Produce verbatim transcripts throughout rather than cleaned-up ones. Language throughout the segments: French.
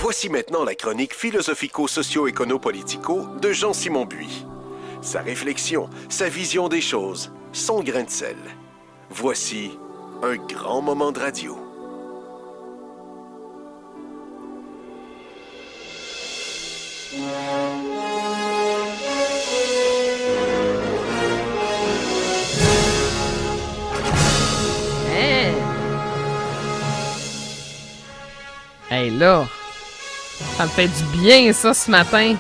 Voici maintenant la chronique philosophico-socio-écono-politico de Jean-Simon Buis. Sa réflexion, sa vision des choses, son grain de sel. Voici un grand moment de radio. Hey, hey là, ça me fait du bien ça ce matin.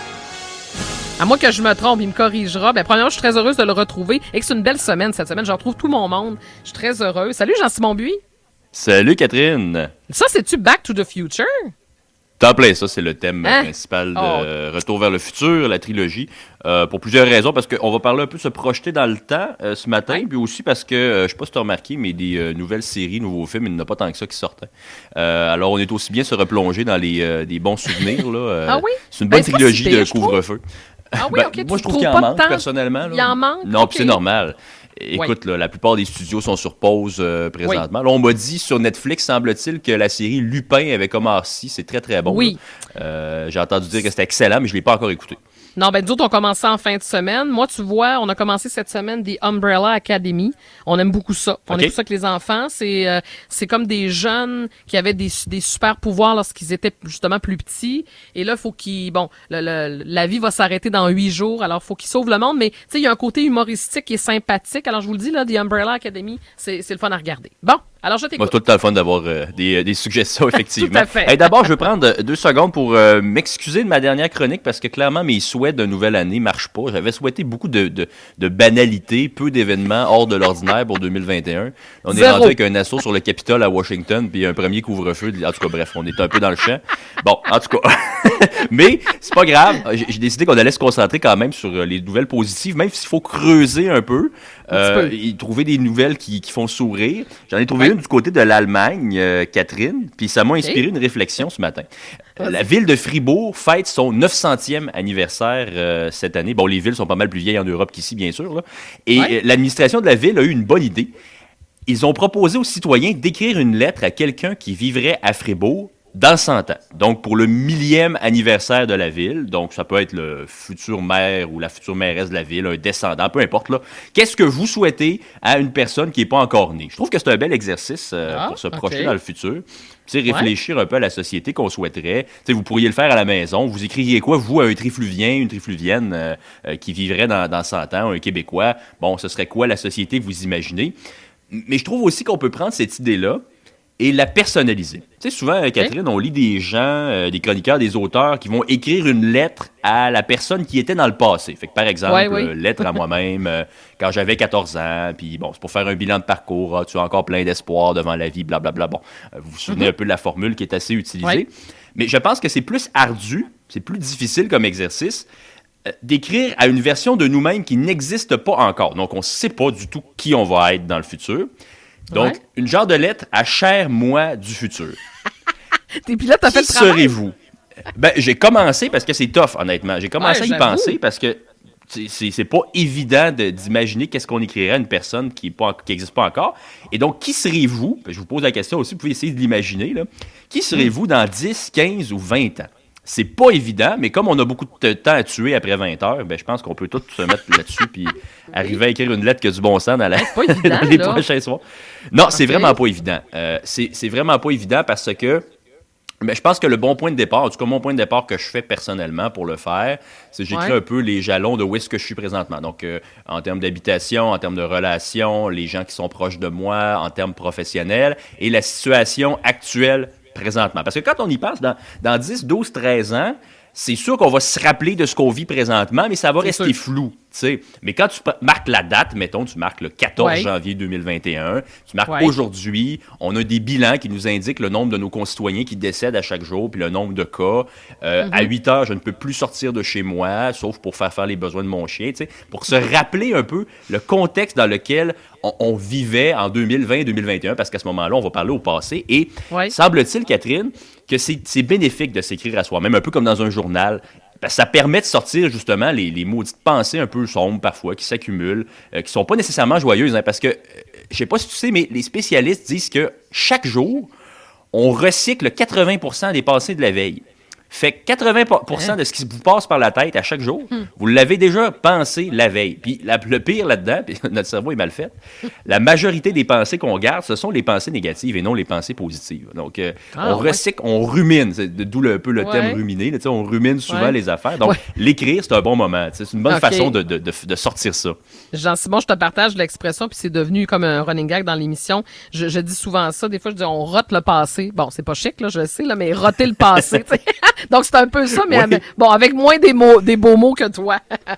À moins que je me trompe, il me corrigera. Ben, premièrement, je suis très heureuse de le retrouver et que c'est une belle semaine cette semaine. Je retrouve tout mon monde. Je suis très heureuse. Salut Jean-Simon Buis. Salut Catherine. Ça, c'est-tu Back to the Future? T'en plais, ça, c'est le thème Hein? principal de Oh. Retour vers le futur, la trilogie, euh, pour plusieurs raisons, parce qu'on va parler un peu de se projeter dans le temps euh, ce matin, Ouais. puis aussi parce que, euh, je sais pas si tu as remarqué, mais des euh, nouvelles séries, nouveaux films, il n'y en a pas tant que ça qui sortaient. Euh, alors, on est aussi bien se replonger dans les, euh, des bons souvenirs. Là, euh, Ah oui? C'est une Ben, bonne c'est pas trilogie si pire, de je trouve. couvre-feu. Ah oui, Ben, ok. tu moi, je trouve trouves qu'il en pas de manque, temps? personnellement. Là. Il en manque? Non, Ok. puis c'est normal. Écoute, là, la plupart des studios sont sur pause euh, présentement. Là, on m'a dit sur Netflix, semble-t-il, que la série Lupin avec Omar Sy, c'est très, très bon. Oui. Euh, j'ai entendu dire que c'était excellent, mais je ne l'ai pas encore écouté. Non, ben, nous autres, on commençait en fin de semaine. Moi, tu vois, on a commencé cette semaine des Umbrella Academy. On aime beaucoup ça. On Ok. aime beaucoup ça avec les enfants. C'est, euh, c'est comme des jeunes qui avaient des, des super pouvoirs lorsqu'ils étaient justement plus petits. Et là, faut qu'ils, bon, le, le- la vie va s'arrêter dans huit jours. Alors, faut qu'ils sauvent le monde. Mais, tu sais, il y a un côté humoristique qui est sympathique. Alors, je vous le dis, là, The Umbrella Academy, c'est, c'est le fun à regarder. Bon. Alors, je Moi, t'écoute. tout le temps le fun d'avoir euh, des, euh, des suggestions, effectivement. Tout à fait. Hey, d'abord, je veux prendre euh, deux secondes pour euh, m'excuser de ma dernière chronique parce que clairement, mes souhaits de nouvelle année ne marchent pas. J'avais souhaité beaucoup de, de, de banalité, peu d'événements hors de l'ordinaire pour deux mille vingt et un. On est Zéro. rendu avec un assaut sur le Capitole à Washington puis un premier couvre-feu. En tout cas, bref, on est un peu dans le champ. Bon, en tout cas. Mais c'est pas grave. J'ai j'ai décidé qu'on allait se concentrer quand même sur euh, les nouvelles positives, même s'il faut creuser un peu, euh, peu. et trouver des nouvelles qui, qui font sourire. J'en ai trouvé Ouais. une du côté de l'Allemagne, euh, Catherine, puis ça m'a inspiré une réflexion ce matin. Euh, La ville de Fribourg fête son neuf centième anniversaire euh, cette année. Bon, les villes sont pas mal plus vieilles en Europe qu'ici, bien sûr, là. Et Ouais. euh, l'administration de la ville a eu une bonne idée. Ils ont proposé aux citoyens d'écrire une lettre à quelqu'un qui vivrait à Fribourg dans cent ans. Donc, pour le millième anniversaire de la ville. Donc, ça peut être le futur maire ou la future mairesse de la ville, un descendant, peu importe, là. Qu'est-ce que vous souhaitez à une personne qui n'est pas encore née? Je trouve que c'est un bel exercice euh, Ah, pour se ok. projeter dans le futur. Tu sais, réfléchir un peu à la société qu'on souhaiterait. Tu sais, vous pourriez le faire à la maison. Vous écririez quoi, vous, à un trifluvien, une trifluvienne euh, euh, qui vivrait dans, dans cent ans, un Québécois? Bon, ce serait quoi la société que vous imaginez? Mais je trouve aussi qu'on peut prendre cette idée-là et la personnaliser. Tu sais, souvent, euh, Catherine, on lit des gens, euh, des chroniqueurs, des auteurs qui vont écrire une lettre à la personne qui était dans le passé. Fait que, par exemple, Ouais, oui. euh, lettre à moi-même euh, quand j'avais quatorze ans, puis bon, c'est pour faire un bilan de parcours, ah, tu as encore plein d'espoir devant la vie, blablabla. Bon, euh, vous vous souvenez un peu de la formule qui est assez utilisée. Ouais. Mais je pense que c'est plus ardu, c'est plus difficile comme exercice euh, d'écrire à une version de nous-mêmes qui n'existe pas encore. Donc, on ne sait pas du tout qui on va être dans le futur. Donc, Ouais. une genre de lettre à cher moi du futur. Et puis là, t'as fait Qui le travail. serez-vous? Ben, j'ai commencé parce que c'est tough, honnêtement. J'ai commencé Ouais, à y j'avoue. penser parce que c'est- c'est c'est pas évident de- d'imaginer qu'est-ce qu'on écrirait à une personne qui n'existe pas encore. Et donc, qui serez-vous? Ben, je vous pose la question aussi, vous pouvez essayer de l'imaginer. Là. Qui serez-vous dans dix, quinze ou vingt ans? C'est pas évident, mais comme on a beaucoup de temps à tuer après vingt heures, ben, je pense qu'on peut tous se mettre là-dessus puis arriver à écrire une lettre qui a du bon sens dans, la, C'est pas évident, dans les là. prochains soirs. Non, c'est Ok. vraiment pas évident. Euh, c'est c'est vraiment pas évident parce que mais je pense que le bon point de départ, en tout cas mon point de départ que je fais personnellement pour le faire, c'est que j'écris Ouais. un peu les jalons de où est-ce que je suis présentement. Donc, euh, en termes d'habitation, en termes de relations, les gens qui sont proches de moi, en termes professionnels, et la situation actuelle présentement. Parce que quand on y pense, dans, dans dix, douze, treize ans, c'est sûr qu'on va se rappeler de ce qu'on vit présentement, mais ça va C'est rester sûr. flou. Tu sais. Mais quand tu pa- marques la date, mettons, tu marques le quatorze Ouais. janvier deux mille vingt et un, tu marques Ouais. aujourd'hui, on a des bilans qui nous indiquent le nombre de nos concitoyens qui décèdent à chaque jour, puis le nombre de cas. Euh, À huit heures, je ne peux plus sortir de chez moi, sauf pour faire faire les besoins de mon chien, tu sais, pour se rappeler un peu le contexte dans lequel on, on vivait en deux mille vingt deux mille vingt et un, parce qu'à ce moment-là, on va parler au passé. Et Ouais. semble-t-il, Catherine, que c'est c'est bénéfique de s'écrire à soi-même, un peu comme dans un journal. Parce que ça permet de sortir justement les, les maudites pensées un peu sombres parfois, qui s'accumulent, euh, qui sont pas nécessairement joyeuses. Hein, parce que, euh, je sais pas si tu sais, mais les spécialistes disent que chaque jour, on recycle quatre-vingts pour cent des pensées de la veille. Fait que quatre-vingts pour cent de ce qui vous passe par la tête à chaque jour, hmm. vous l'avez déjà pensé la veille. Puis la, le pire là-dedans, puis notre cerveau est mal fait, la majorité des pensées qu'on garde, ce sont les pensées négatives et non les pensées positives. Donc, euh, ah, on recycle, ouais. on rumine, c'est d'où le, un peu le ouais. terme ruminer, là, on rumine souvent ouais. les affaires. Donc, ouais. l'écrire, c'est un bon moment. C'est une bonne okay. façon de, de, de, de sortir ça. Jean-Simon, je te partage l'expression, puis c'est devenu comme un running gag dans l'émission. Je, je dis souvent ça. Des fois, je dis on rote le passé. Bon, c'est pas chic, là, je le sais, là, mais roter le passé, donc, c'est un peu ça, mais oui. avec, bon, avec moins des mots, des beaux mots que toi.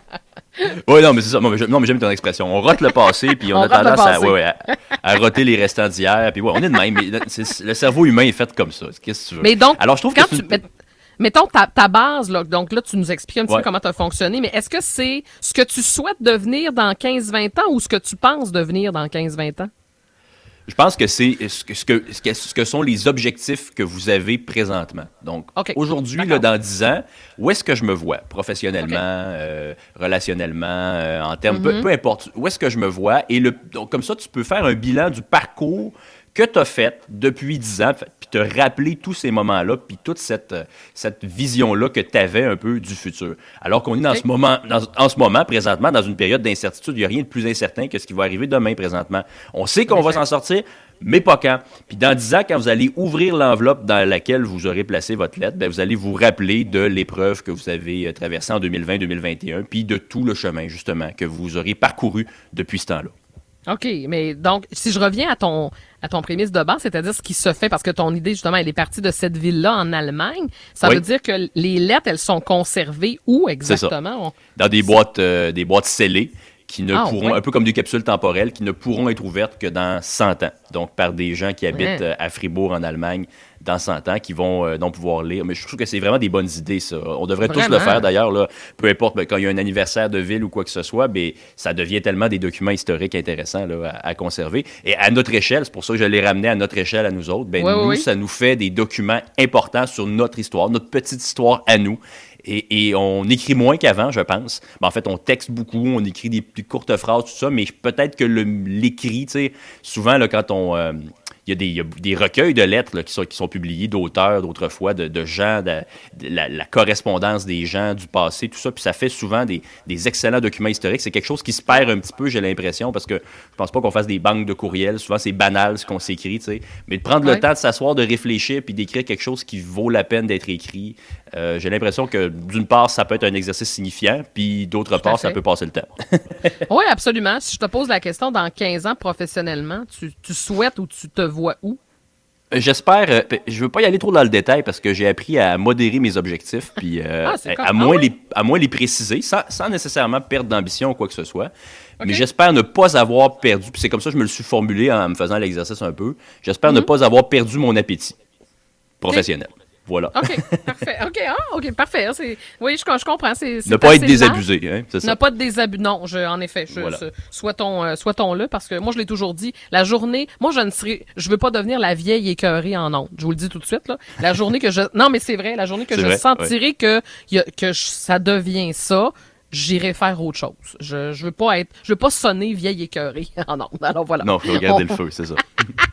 Oui, non, mais c'est ça. Non, mais j'aime ton expression. On rote le passé, puis on, on a tendance à, ouais, ouais, à, à roter les restants d'hier. Puis ouais, on est de même. Mais c'est, le cerveau humain est fait comme ça. Qu'est-ce que tu veux? Mais donc, alors, je trouve quand que tu... Une... Mettons ta, ta base, là, donc là, tu nous expliques un petit ouais. peu comment tu as fonctionné, mais est-ce que c'est ce que tu souhaites devenir dans quinze vingt ans ou ce que tu penses devenir dans quinze vingt ans? Je pense que c'est ce que, ce, que, ce que sont les objectifs que vous avez présentement. Donc, okay. aujourd'hui, là, dans dix ans, où est-ce que je me vois? Professionnellement, okay. euh, relationnellement, euh, en termes, mm-hmm. peu, peu importe, où est-ce que je me vois? Et le, donc, comme ça, tu peux faire un bilan du parcours que tu as fait depuis dix ans, puis te rappeler tous ces moments-là, puis toute cette, cette vision-là que tu avais un peu du futur. Alors qu'on est dans okay. ce moment, dans, en ce moment, présentement, dans une période d'incertitude, il n'y a rien de plus incertain que ce qui va arriver demain, présentement. On sait qu'on va s'en sortir, mais pas quand. Puis dans dix ans, quand vous allez ouvrir l'enveloppe dans laquelle vous aurez placé votre lettre, bien, vous allez vous rappeler de l'épreuve que vous avez traversée en deux mille vingt deux mille vingt et un, puis de tout le chemin, justement, que vous aurez parcouru depuis ce temps-là. OK, mais donc, si je reviens à ton à ton prémisse de base, c'est-à-dire ce qui se fait, parce que ton idée, justement, elle est partie de cette ville-là en Allemagne, ça oui. veut dire que les lettres, elles sont conservées où exactement? Dans des boîtes, euh, des boîtes scellées qui ne ah, pourront, ouais. un peu comme des capsules temporelles, qui ne pourront être ouvertes que dans cent ans. Donc, par des gens qui habitent ouais. à Fribourg, en Allemagne, dans cent ans, qui vont euh, donc pouvoir lire. Mais je trouve que c'est vraiment des bonnes idées, ça. On devrait vraiment? tous le faire, d'ailleurs, là. Peu importe, ben, quand il y a un anniversaire de ville ou quoi que ce soit, ben, ça devient tellement des documents historiques intéressants là, à, à conserver. Et à notre échelle, c'est pour ça que je l'ai ramené à notre échelle, à nous autres, ben, ouais, nous, oui. ça nous fait des documents importants sur notre histoire, notre petite histoire à nous. Et, et on écrit moins qu'avant, je pense. Ben, en fait, on texte beaucoup, on écrit des, des courtes phrases, tout ça, mais peut-être que le, l'écrit, tu sais, souvent, là, quand on... Euh, il y a des, il y a des recueils de lettres là, qui, sont, qui sont publiés d'auteurs, d'autrefois, de, de gens, de, de la, la correspondance des gens du passé, tout ça. Puis ça fait souvent des, des excellents documents historiques. C'est quelque chose qui se perd un petit peu, j'ai l'impression, parce que je pense pas qu'on fasse des banques de courriels. Souvent, c'est banal ce qu'on s'écrit, tu sais. Mais de prendre ouais. le temps de s'asseoir, de réfléchir, puis d'écrire quelque chose qui vaut la peine d'être écrit, euh, j'ai l'impression que, d'une part, ça peut être un exercice signifiant, puis d'autre part, ça peut passer le temps. Oui, absolument. Si je te pose la question, dans quinze ans, professionnellement, tu, tu souhaites ou tu te vois où? J'espère, euh, je veux pas y aller trop dans le détail parce que j'ai appris à modérer mes objectifs puis euh, ah, à, à, moins ah, oui? les, à moins les préciser sans, sans nécessairement perdre d'ambition ou quoi que ce soit. Okay. Mais j'espère ne pas avoir perdu, puis c'est comme ça que je me le suis formulé en me faisant l'exercice un peu, j'espère mm-hmm. ne pas avoir perdu mon appétit professionnel. Okay. Voilà. OK, parfait. OK, ah, OK, parfait. C'est... Oui, je, je comprends. C'est, c'est ne pas être désabusé, hein, c'est ça. Ne pas être désabusé. Non, je, en effet, je, voilà. Souhaitons, euh, souhaitons-le, parce que moi, je l'ai toujours dit, la journée, moi, je ne serai, je veux pas devenir la vieille écœurée en ondes. Je vous le dis tout de suite, là. La journée que je, non, mais c'est vrai, la journée que c'est je vrai, sentirai ouais. que, y a, que je, ça devient ça, j'irai faire autre chose. Je, je veux pas être, je veux pas sonner vieille écœurée en ondes. Alors voilà. Non, faut regarder le feu, c'est ça.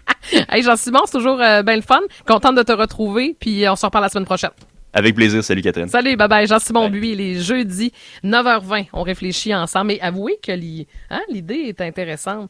Hey Jean-Simon, c'est toujours euh, bien le fun. Contente de te retrouver, puis on se reparle la semaine prochaine. Avec plaisir. Salut Catherine. Salut, bye bye. Jean-Simon Buis, les jeudis, neuf heures vingt, on réfléchit ensemble. Mais avouez que li, hein, l'idée est intéressante.